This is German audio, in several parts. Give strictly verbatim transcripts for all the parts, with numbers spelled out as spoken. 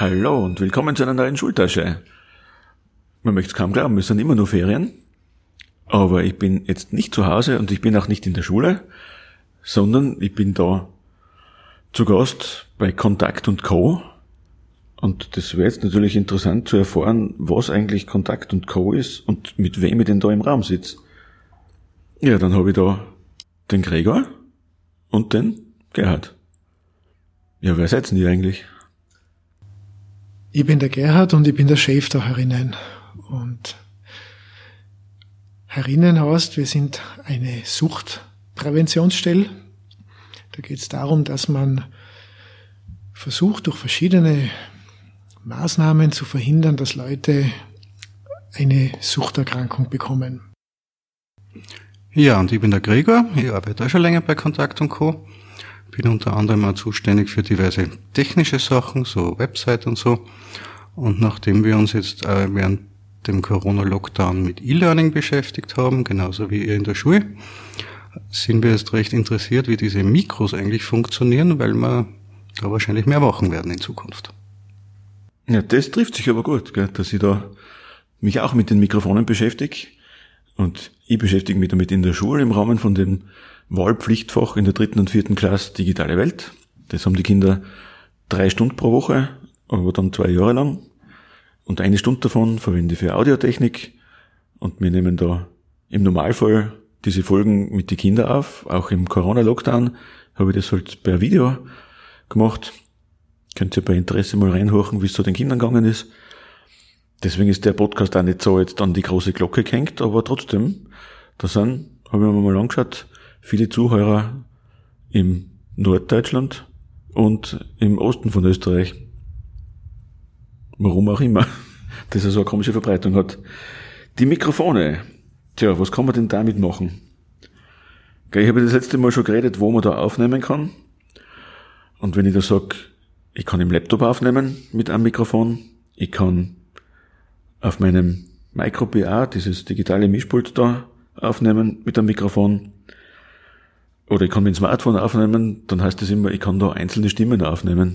Hallo und willkommen zu einer neuen Schultasche. Man möchte es kaum glauben, es sind immer nur Ferien, aber ich bin jetzt nicht zu Hause und ich bin auch nicht in der Schule, sondern ich bin da zu Gast bei Kontakt und Co. Und das wäre jetzt natürlich interessant zu erfahren, was eigentlich Kontakt und Co. ist und mit wem ich denn da im Raum sitze. Ja, dann habe ich da den Gregor und den Gerhard. Ja, wer seid denn ihr eigentlich? Ich bin der Gerhard und ich bin der Chef da herinnen. Und herinnen heißt, wir sind eine Suchtpräventionsstelle. Da geht es darum, dass man versucht, durch verschiedene Maßnahmen zu verhindern, dass Leute eine Suchterkrankung bekommen. Ja, und ich bin der Gregor. Ich arbeite auch schon länger bei Kontakt und Co. Bin unter anderem auch zuständig für diverse technische Sachen, so Website und so. Und nachdem wir uns jetzt äh, während dem Corona-Lockdown mit E-Learning beschäftigt haben, genauso wie ihr in der Schule, sind wir jetzt recht interessiert, wie diese Mikros eigentlich funktionieren, weil wir da wahrscheinlich mehr machen werden in Zukunft. Ja, das trifft sich aber gut, gell, dass ich da mich auch mit den Mikrofonen beschäftige. Und ich beschäftige mich damit in der Schule im Rahmen von dem Wahlpflichtfach in der dritten und vierten Klasse Digitale Welt. Das haben die Kinder drei Stunden pro Woche, aber dann zwei Jahre lang. Und eine Stunde davon verwende ich für Audiotechnik. Und wir nehmen da im Normalfall diese Folgen mit den Kindern auf. Auch im Corona-Lockdown habe ich das halt per Video gemacht. Könnt ihr bei Interesse mal reinhorchen, wie es so den Kindern gegangen ist. Deswegen ist der Podcast auch nicht so jetzt an die große Glocke gehängt, aber trotzdem, da sind, habe ich mir mal angeschaut, viele Zuhörer im Norddeutschland und im Osten von Österreich. Warum auch immer, dass er so eine komische Verbreitung hat. Die Mikrofone. Tja, was kann man denn damit machen? Ich habe das letzte Mal schon geredet, wo man da aufnehmen kann. Und wenn ich da sage, ich kann im Laptop aufnehmen mit einem Mikrofon, ich kann auf meinem Micro P A, dieses digitale Mischpult da, aufnehmen mit einem Mikrofon. Oder ich kann mit dem Smartphone aufnehmen, dann heißt das immer, ich kann da einzelne Stimmen aufnehmen.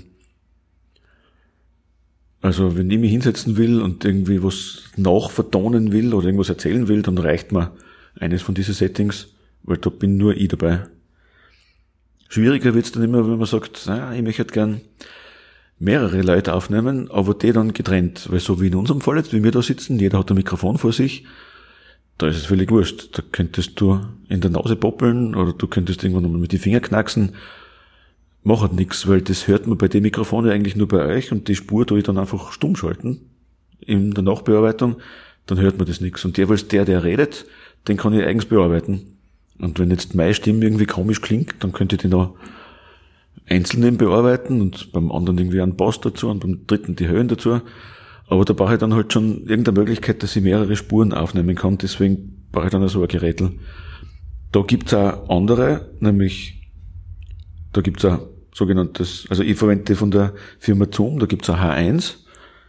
Also wenn ich mich hinsetzen will und irgendwie was nachvertonen will oder irgendwas erzählen will, dann reicht mir eines von diesen Settings, weil da bin nur ich dabei. Schwieriger wird's dann immer, wenn man sagt, naja, ich möchte gern mehrere Leute aufnehmen, aber die dann getrennt. Weil so wie in unserem Fall jetzt, wie wir da sitzen, jeder hat ein Mikrofon vor sich, da ist es völlig wurscht. Da könntest du in der Nase poppeln oder du könntest irgendwann nochmal mit den Fingern knacksen. Macht nichts, weil das hört man bei den Mikrofonen eigentlich nur bei euch und die Spur tue ich dann einfach stumm schalten in der Nachbearbeitung, dann hört man das nichts. Und jeweils der, der redet, den kann ich eigens bearbeiten. Und wenn jetzt meine Stimme irgendwie komisch klingt, dann könnte ich den noch einzeln bearbeiten und beim anderen irgendwie einen Bass dazu und beim dritten die Höhen dazu. Aber da brauche ich dann halt schon irgendeine Möglichkeit, dass ich mehrere Spuren aufnehmen kann. Deswegen brauche ich dann auch so ein Gerätel. Da gibt's auch andere, nämlich da gibt's auch sogenanntes, also ich verwende von der Firma Zoom, da gibt's ein H eins.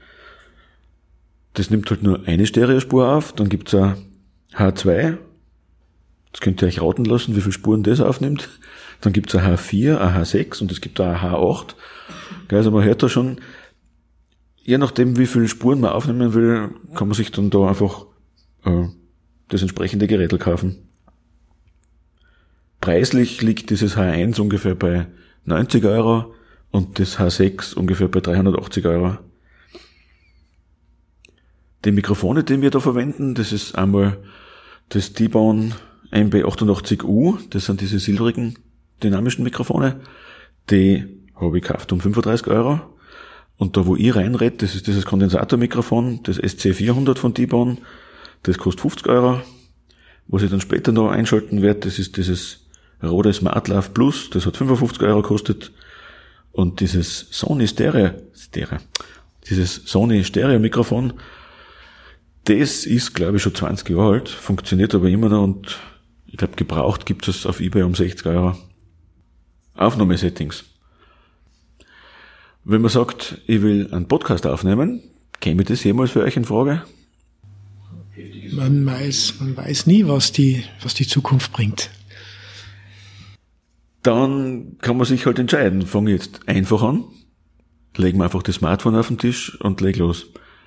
Das nimmt halt nur eine Stereospur auf. Dann gibt's ein H zwei. Jetzt könnt ihr euch raten lassen, wie viele Spuren das aufnimmt. Dann gibt's ein H vier, ein H sechs und es gibt auch ein H acht. Also man hört da schon, je nachdem wie viele Spuren man aufnehmen will, kann man sich dann da einfach äh, das entsprechende Gerätel kaufen. Preislich liegt dieses H eins ungefähr bei neunzig Euro und das H sechs ungefähr bei dreihundertachtzig Euro. Die Mikrofone, die wir da verwenden, das ist einmal das T-Bone M B achtundachtzig U, das sind diese silbrigen dynamischen Mikrofone, die habe ich gekauft um fünfunddreißig Euro. Und da, wo ich reinrede, das ist dieses Kondensatormikrofon, das S C vierhundert von T-Bone, das kostet fünfzig Euro. Was ich dann später noch einschalten werde, das ist dieses Rode SmartLav Plus, das hat fünfundfünfzig Euro gekostet. Und dieses Sony Stereo, Stereo, dieses Sony Stereo Mikrofon, das ist, glaube ich, schon zwanzig Jahre alt, funktioniert aber immer noch und ich glaube, gebraucht gibt es auf eBay um sechzig Euro. Aufnahmesettings. Wenn man sagt, ich will einen Podcast aufnehmen, käme das jemals für euch in Frage? Man weiß, man weiß nie, was die, was die Zukunft bringt. Dann kann man sich halt entscheiden, fange ich jetzt einfach an, lege mir einfach das Smartphone auf den Tisch und leg los.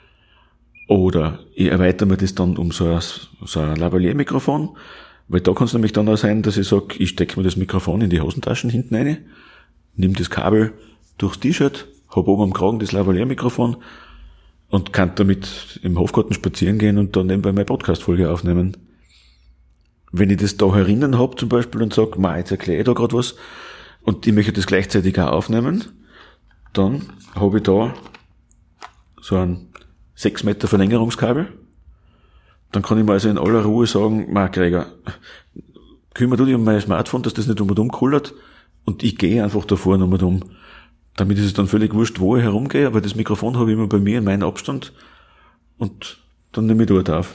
Oder ich erweitere mir das dann um so ein, so ein Lavalier-Mikrofon, weil da kann es nämlich dann auch sein, dass ich sage, ich stecke mir das Mikrofon in die Hosentaschen hinten rein, nimm das Kabel durchs T-Shirt, hab oben am Kragen das Lavalier-Mikrofon und kann damit im Hofgarten spazieren gehen und dann nebenbei meine Podcast-Folge aufnehmen. Wenn ich das da herinnen hab zum Beispiel und sage, ma, jetzt erkläre ich da gerade was und ich möchte das gleichzeitig auch aufnehmen, dann habe ich da so ein sechs Meter Verlängerungskabel. Dann kann ich mir also in aller Ruhe sagen, ma, Gregor, kümmere du dich um mein Smartphone, dass das nicht um und um kullert und ich gehe einfach da vorne um und um. Damit ist es dann völlig wurscht, wo ich herumgehe, aber das Mikrofon habe ich immer bei mir in meinem Abstand und dann nehme ich dort auf.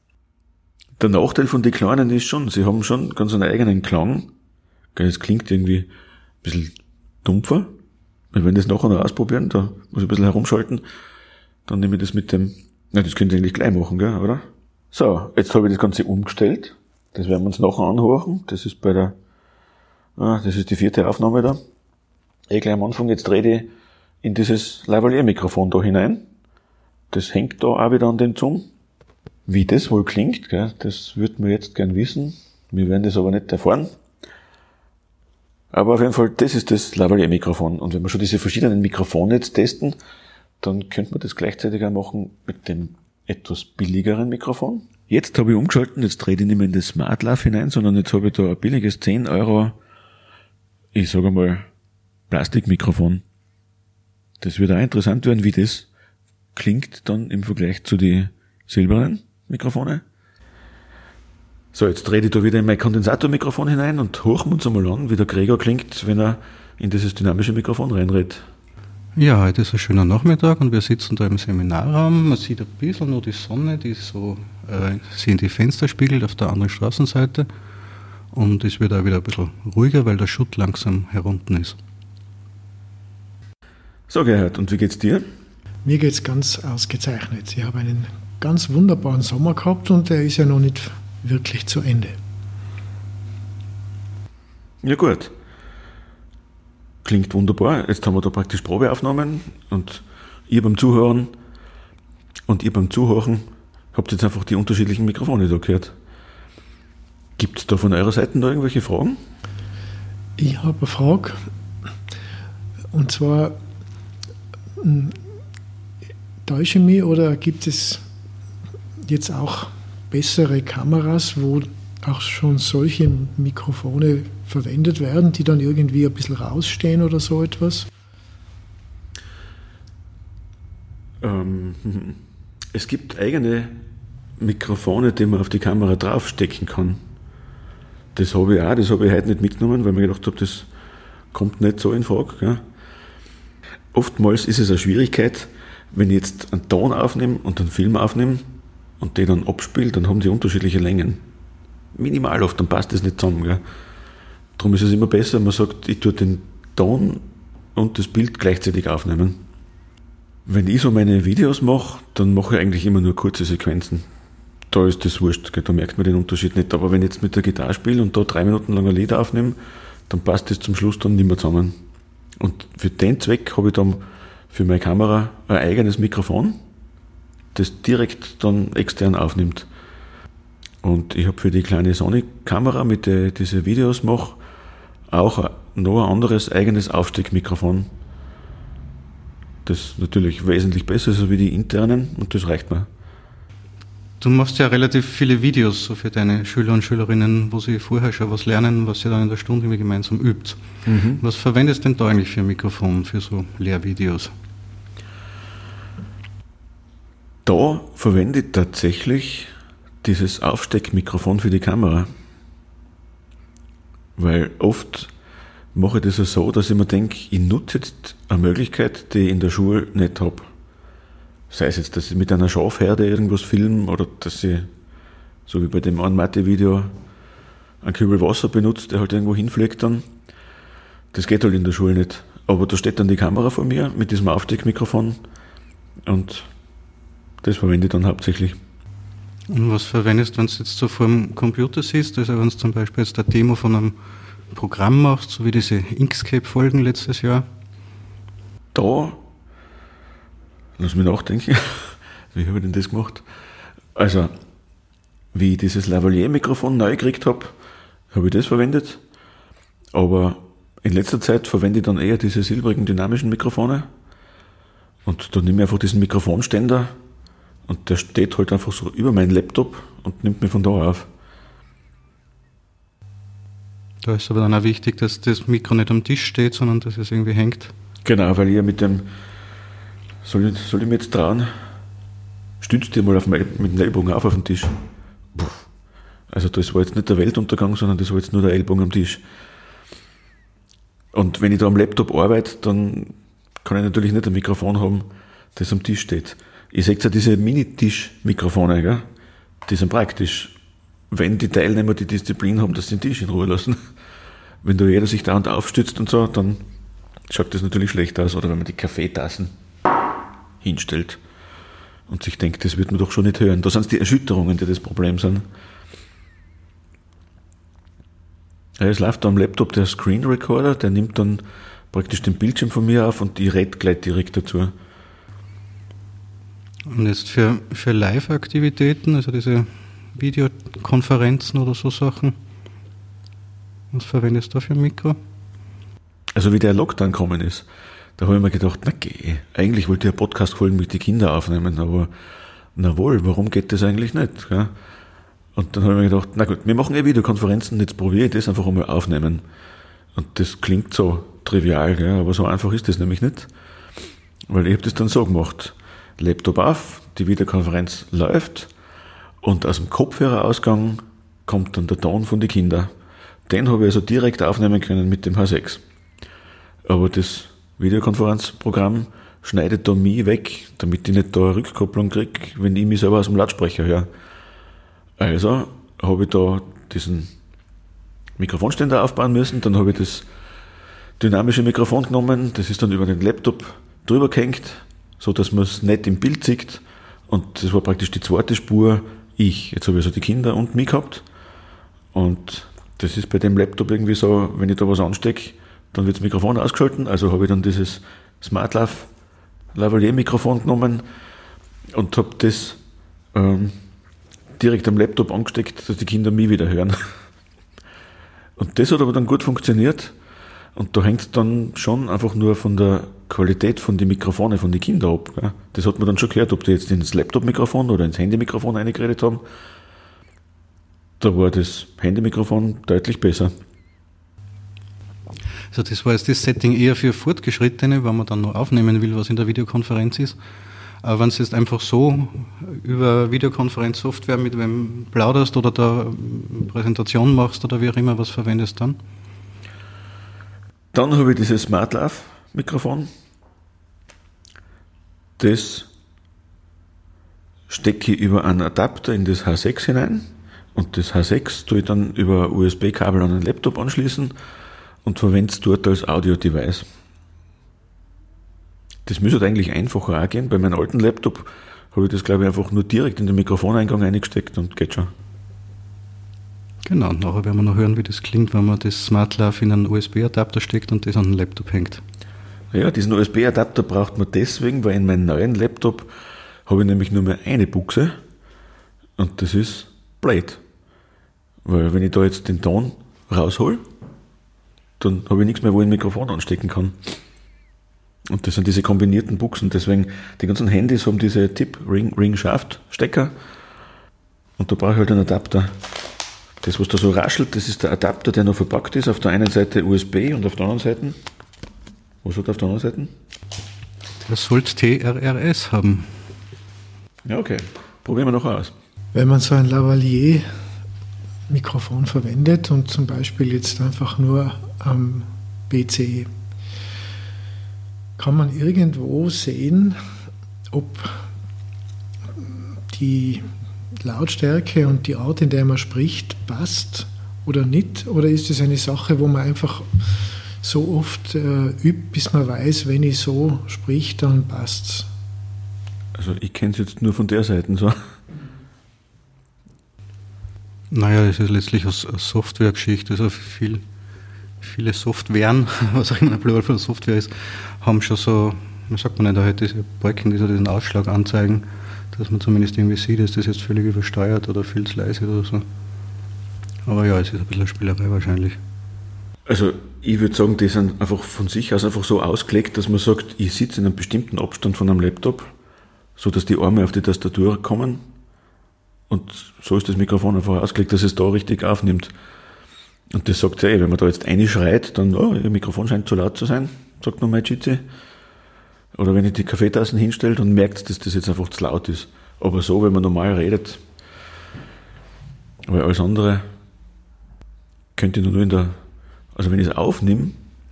Der Nachteil von den Kleinen ist schon, sie haben schon ganz einen eigenen Klang. Es klingt irgendwie ein bisschen dumpfer. Wir werden das nachher noch ausprobieren, da muss ich ein bisschen herumschalten. Dann nehme ich das mit dem, na, das könnt ihr eigentlich gleich machen, gell, oder? So, jetzt habe ich das Ganze umgestellt. Das werden wir uns nachher anhören. Das ist bei der, ah, das ist die vierte Aufnahme da. Eh gleich am Anfang, jetzt drehe ich in dieses Lavalier-Mikrofon da hinein. Das hängt da auch wieder an den Zoom. Wie das wohl klingt, gell, das würden wir jetzt gern wissen. Wir werden das aber nicht erfahren. Aber auf jeden Fall, das ist das Lavalier-Mikrofon. Und wenn wir schon diese verschiedenen Mikrofone jetzt testen, dann könnte man das gleichzeitig auch machen mit dem etwas billigeren Mikrofon. Jetzt habe ich umgeschalten, jetzt drehe ich nicht mehr in das SmartLav hinein, sondern jetzt habe ich da ein billiges zehn Euro, ich sage mal, Plastikmikrofon. Das wird auch interessant werden, wie das klingt dann im Vergleich zu den silbernen Mikrofone. So, jetzt drehe ich da wieder in mein Kondensatormikrofon hinein und horchen wir uns einmal an, wie der Gregor klingt, wenn er in dieses dynamische Mikrofon reinredet. Ja, heute ist ein schöner Nachmittag und wir sitzen da im Seminarraum. Man sieht ein bisschen nur die Sonne, die so äh, sie in die Fenster spiegelt auf der anderen Straßenseite. Und es wird auch wieder ein bisschen ruhiger, weil der Schutt langsam herunten ist. So, Gerhard, und wie geht's dir? Mir geht's ganz ausgezeichnet. Ich habe einen ganz wunderbaren Sommer gehabt und der ist ja noch nicht wirklich zu Ende. Ja gut. Klingt wunderbar. Jetzt haben wir da praktisch Probeaufnahmen und ihr beim Zuhören und ihr beim Zuhören habt jetzt einfach die unterschiedlichen Mikrofone da gehört. Gibt es da von eurer Seite noch irgendwelche Fragen? Ich habe eine Frage. Und zwar, täusche ich mich oder gibt es jetzt auch bessere Kameras, wo auch schon solche Mikrofone verwendet werden, die dann irgendwie ein bisschen rausstehen oder so etwas? Ähm, es gibt eigene Mikrofone, die man auf die Kamera draufstecken kann. Das habe ich auch, das habe ich heute nicht mitgenommen, weil ich mir gedacht habe, das kommt nicht so in Frage. Gell? Oftmals ist es eine Schwierigkeit, wenn ich jetzt einen Ton aufnehme und einen Film aufnehme und den dann abspiele, dann haben die unterschiedliche Längen. Minimal oft, dann passt das nicht zusammen. Gell? Darum ist es immer besser, man sagt, ich tue den Ton und das Bild gleichzeitig aufnehmen. Wenn ich so meine Videos mache, dann mache ich eigentlich immer nur kurze Sequenzen. Da ist das wurscht, gell? Da merkt man den Unterschied nicht. Aber wenn ich jetzt mit der Gitarre spiele und da drei Minuten lang ein Lied aufnehme, dann passt das zum Schluss dann nicht mehr zusammen. Und für den Zweck habe ich dann für meine Kamera ein eigenes Mikrofon, das direkt dann extern aufnimmt. Und ich habe für die kleine Sony-Kamera, mit der ich diese Videos mache, auch noch ein anderes eigenes Aufsteckmikrofon, das natürlich wesentlich besser ist als wie die internen, und das reicht mir. Du machst ja relativ viele Videos so für deine Schüler und Schülerinnen, wo sie vorher schon was lernen, was ihr dann in der Stunde irgendwie gemeinsam übt. Mhm. Was verwendest du denn da eigentlich für ein Mikrofon, für so Lehrvideos? Da verwende ich tatsächlich dieses Aufsteckmikrofon für die Kamera. Weil oft mache ich das so, dass ich mir denke, ich nutze jetzt eine Möglichkeit, die ich in der Schule nicht habe. Sei es jetzt, dass ich mit einer Schafherde irgendwas filme oder dass ich, so wie bei dem einen Mathe-Video, einen Kübel Wasser benutze, der halt irgendwo hinfliegt dann. Das geht halt in der Schule nicht. Aber da steht dann die Kamera vor mir mit diesem Aufsteckmikrofon und das verwende ich dann hauptsächlich. Und was verwendest du, wenn du jetzt so vor dem Computer siehst? Also wenn du zum Beispiel jetzt eine Demo von einem Programm machst, so wie diese Inkscape-Folgen letztes Jahr? Da Lass mich nachdenken. Wie habe ich denn das gemacht? Also, wie ich dieses Lavalier-Mikrofon neu gekriegt habe, habe ich das verwendet. Aber in letzter Zeit verwende ich dann eher diese silbrigen dynamischen Mikrofone. Und da nehme ich einfach diesen Mikrofonständer und der steht halt einfach so über meinen Laptop und nimmt mich von da auf. Da ist aber dann auch wichtig, dass das Mikro nicht am Tisch steht, sondern dass es irgendwie hängt. Genau, weil ich ja mit dem, soll ich, soll ich mir jetzt trauen, stützt dir mal auf mein, mit dem Ellbogen auf auf den Tisch. Puh. Also das war jetzt nicht der Weltuntergang, sondern das war jetzt nur der Ellbogen am Tisch. Und wenn ich da am Laptop arbeite, dann kann ich natürlich nicht ein Mikrofon haben, das am Tisch steht. Ich sehe ja diese Mini-Tisch-Mikrofone, gell? Die sind praktisch, wenn die Teilnehmer die Disziplin haben, dass sie den Tisch in Ruhe lassen. Wenn da jeder sich da und aufstützt und so, dann schaut das natürlich schlecht aus. Oder wenn man die Kaffeetassen hinstellt und sich denkt, das wird man doch schon nicht hören. Da sind es die Erschütterungen, die das Problem sind. Ja, es läuft da am Laptop der Screen Recorder, der nimmt dann praktisch den Bildschirm von mir auf und ich rede gleich direkt dazu. Und jetzt für, für Live-Aktivitäten, also diese Videokonferenzen oder so Sachen, was verwendest du da für ein Mikro? Also wie der Lockdown gekommen ist, da habe ich mir gedacht, na geh, eigentlich wollte ich eine Podcast-Folge mit den Kindern aufnehmen, aber na wohl, warum geht das eigentlich nicht? Gell? Und dann habe ich mir gedacht, na gut, wir machen eh Videokonferenzen, jetzt probiere ich das einfach einmal aufnehmen. Und das klingt so trivial, gell? Aber so einfach ist das nämlich nicht. Weil ich habe das dann so gemacht. Laptop auf, die Videokonferenz läuft und aus dem Kopfhörerausgang kommt dann der Ton von den Kindern. Den habe ich also direkt aufnehmen können mit dem H sechs. Aber das Videokonferenzprogramm schneidet da mich weg, damit ich nicht da eine Rückkopplung kriege, wenn ich mich selber aus dem Lautsprecher höre. Also habe ich da diesen Mikrofonständer aufbauen müssen, dann habe ich das dynamische Mikrofon genommen, das ist dann über den Laptop drüber gehängt, so dass man es nicht im Bild sieht, und das war praktisch die zweite Spur, ich. Jetzt habe ich also die Kinder und mich gehabt, und das ist bei dem Laptop irgendwie so, wenn ich da was anstecke, dann wird das Mikrofon ausgeschalten, also habe ich dann dieses SmartLav Lavalier-Mikrofon genommen und habe das ähm, direkt am Laptop angesteckt, dass die Kinder mich wieder hören. Und das hat aber dann gut funktioniert. Und da hängt dann schon einfach nur von der Qualität von den Mikrofonen von den Kindern ab. Gell? Das hat man dann schon gehört, ob die jetzt ins Laptop-Mikrofon oder ins Handy-Mikrofon reingeredet haben. Da war das Handy-Mikrofon deutlich besser. Also das war jetzt das Setting eher für Fortgeschrittene, wenn man dann noch aufnehmen will, was in der Videokonferenz ist. Aber wenn du jetzt einfach so über Videokonferenzsoftware mit wem plauderst oder da eine Präsentation machst oder wie auch immer, was verwendest du dann? Dann habe ich dieses SmartLav-Mikrofon. Das stecke ich über einen Adapter in das H sechs hinein, und das H sechs tue ich dann über U S B-Kabel an den Laptop anschließen und verwende es dort als Audio-Device. Das müsste eigentlich einfacher auch gehen. Bei meinem alten Laptop habe ich das, glaube ich, einfach nur direkt in den Mikrofoneingang eingesteckt und geht schon. Genau, und nachher werden wir noch hören, wie das klingt, wenn man das SmartLav in einen U S B-Adapter steckt und das an den Laptop hängt. Ja, diesen U S B-Adapter braucht man deswegen, weil in meinem neuen Laptop habe ich nämlich nur mehr eine Buchse, und das ist Blade. Weil wenn ich da jetzt den Ton raushol, dann habe ich nichts mehr, wo ich ein Mikrofon anstecken kann. Und das sind diese kombinierten Buchsen, deswegen die ganzen Handys haben diese Tip-Ring-Ring-Shaft-Stecker, und da brauche ich halt einen Adapter. Das, was da so raschelt, das ist der Adapter, der noch verpackt ist. Auf der einen Seite U S B und auf der anderen Seite, was hat er auf der anderen Seite? Der sollte T R R S haben. Ja, okay. Probieren wir noch aus. Wenn man so ein Lavalier-Mikrofon verwendet und zum Beispiel jetzt einfach nur am P C, kann man irgendwo sehen, ob die Lautstärke und die Art, in der man spricht, passt oder nicht? Oder ist es eine Sache, wo man einfach so oft äh, übt, bis man weiß, wenn ich so sprich, dann passt's? Also ich kenne es jetzt nur von der Seite so. Naja, es ist letztlich eine Softwaregeschichte. Also viel, viele Softwaren, was auch immer ein Plural von Software ist, haben schon so man sagt man nicht, da halt diese Balken, die so diesen Ausschlag anzeigen, dass man zumindest irgendwie sieht, ist das jetzt völlig übersteuert oder viel zu leise oder so. Aber ja, es ist ein bisschen eine Spielerei wahrscheinlich. Also ich würde sagen, die sind einfach von sich aus einfach so ausgelegt, dass man sagt, ich sitze in einem bestimmten Abstand von einem Laptop, so dass die Arme auf die Tastatur kommen. Und so ist das Mikrofon einfach ausgelegt, dass es da richtig aufnimmt. Und das sagt ja eh, wenn man da jetzt reinschreit, dann, oh, Ihr Mikrofon scheint zu laut zu sein, sagt nur mein Jitsi. Oder wenn ich die Kaffeetassen hinstelle, dann merkt, dass das jetzt einfach zu laut ist. Aber so, wenn man normal redet, weil alles andere könnte ich nur in der, also wenn ich es aufnehme,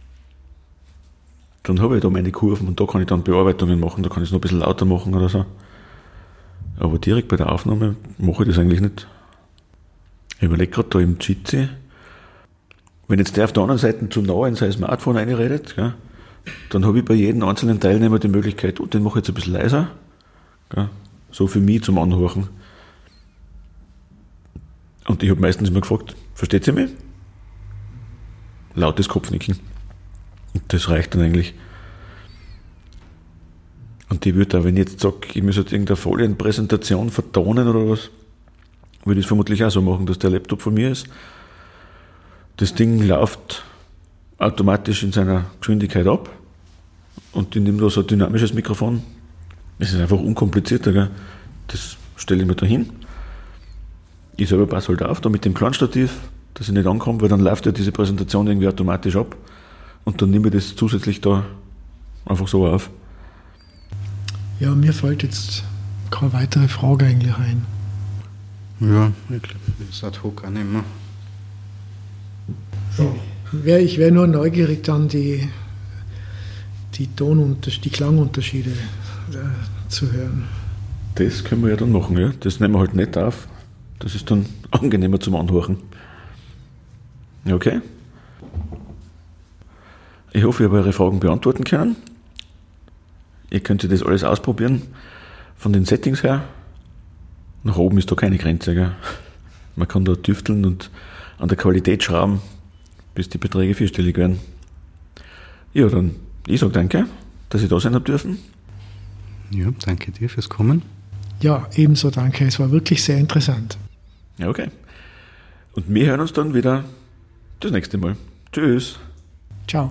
dann habe ich da meine Kurven und da kann ich dann Bearbeitungen machen, da kann ich es noch ein bisschen lauter machen oder so. Aber direkt bei der Aufnahme mache ich das eigentlich nicht. Ich überlege gerade da im Jitsi, wenn jetzt der auf der anderen Seite zu nah in sein Smartphone reinredet, gell, dann habe ich bei jedem einzelnen Teilnehmer die Möglichkeit, oh, den mache ich jetzt ein bisschen leiser, gell, so für mich zum Anhören. Und ich habe meistens immer gefragt, versteht ihr mich? Lautes Kopfnicken. Und das reicht dann eigentlich. Und ich würde auch, wenn ich jetzt sage, ich muss jetzt irgendeine Folienpräsentation vertonen oder was, würde ich es vermutlich auch so machen, dass der Laptop von mir ist. Das Ding läuft automatisch in seiner Geschwindigkeit ab und ich nehme da so ein dynamisches Mikrofon. Es ist einfach unkomplizierter, gell? Das stelle ich mir da hin. Ich selber passe halt auf, da mit dem Kleinstativ, dass ich nicht ankomme, weil dann läuft ja diese Präsentation irgendwie automatisch ab und dann nehme ich das zusätzlich da einfach so auf. Ja, mir fällt jetzt keine weitere Frage eigentlich ein. Ja, ich glaube, das ist ad hoc auch nicht mehr. Ich wäre nur neugierig, dann die, die Tonunterschiede, die Klangunterschiede äh, zu hören. Das können wir ja dann machen, ja. Das nehmen wir halt nicht auf. Das ist dann angenehmer zum Anhören. Okay. Ich hoffe, ich habe eure Fragen beantworten können. Ihr könnt das alles ausprobieren. Von den Settings her. Nach oben ist da keine Grenze, gell? Man kann da tüfteln und an der Qualität schrauben, bis die Beträge vierstellig werden. Ja, dann, ich sage danke, dass ich da sein habe dürfen. Ja, danke dir fürs Kommen. Ja, ebenso danke. Es war wirklich sehr interessant. Ja, okay. Und wir hören uns dann wieder das nächste Mal. Tschüss. Ciao.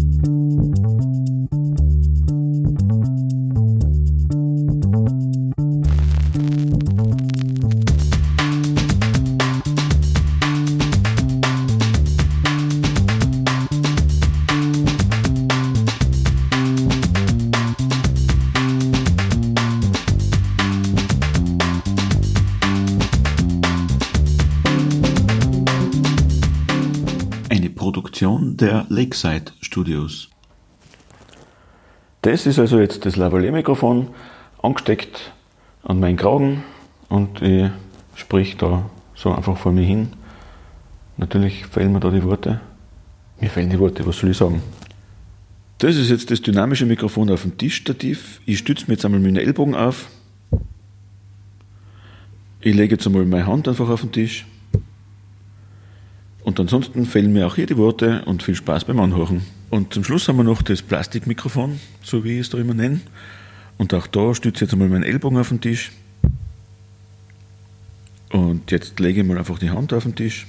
Der Lakeside Studios. Das ist also jetzt das Lavalier-Mikrofon angesteckt an meinen Kragen und ich sprich da so einfach vor mir hin. Natürlich fehlen mir da die Worte. Mir fehlen die Worte, was soll ich sagen? Das ist jetzt das dynamische Mikrofon auf dem Tischstativ. Ich stütze mir jetzt einmal mit den Ellbogen auf. Ich lege jetzt einmal meine Hand einfach auf den Tisch. Und ansonsten fehlen mir auch hier die Worte und viel Spaß beim Anhören. Und zum Schluss haben wir noch das Plastikmikrofon, so wie ich es da immer nenne. Und auch da stütze ich jetzt einmal meinen Ellbogen auf den Tisch. Und jetzt lege ich mal einfach die Hand auf den Tisch.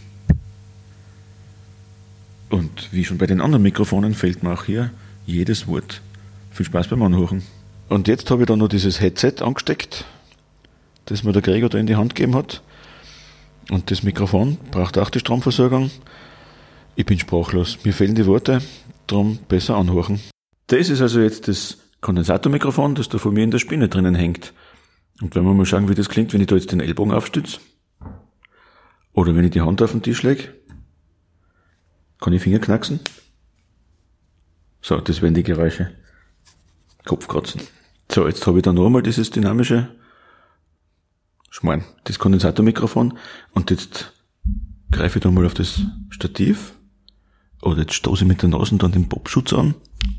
Und wie schon bei den anderen Mikrofonen fehlt mir auch hier jedes Wort. Viel Spaß beim Anhören. Und jetzt habe ich da noch dieses Headset angesteckt, das mir der Gregor da in die Hand gegeben hat. Und das Mikrofon braucht auch die Stromversorgung. Ich bin sprachlos. Mir fehlen die Worte, darum besser anhören. Das ist also jetzt das Kondensatormikrofon, das da vor mir in der Spinne drinnen hängt. Und wenn wir mal schauen, wie das klingt, wenn ich da jetzt den Ellbogen aufstütze. Oder wenn ich die Hand auf den Tisch lege. Kann ich Finger knacksen? So, das wären die Geräusche. Kopfkratzen. So, jetzt habe ich da noch einmal dieses dynamische Schmarrn, das Kondensatormikrofon, und jetzt greife ich da mal auf das Stativ, oder jetzt stoße ich mit der Nase dann den Popschutz an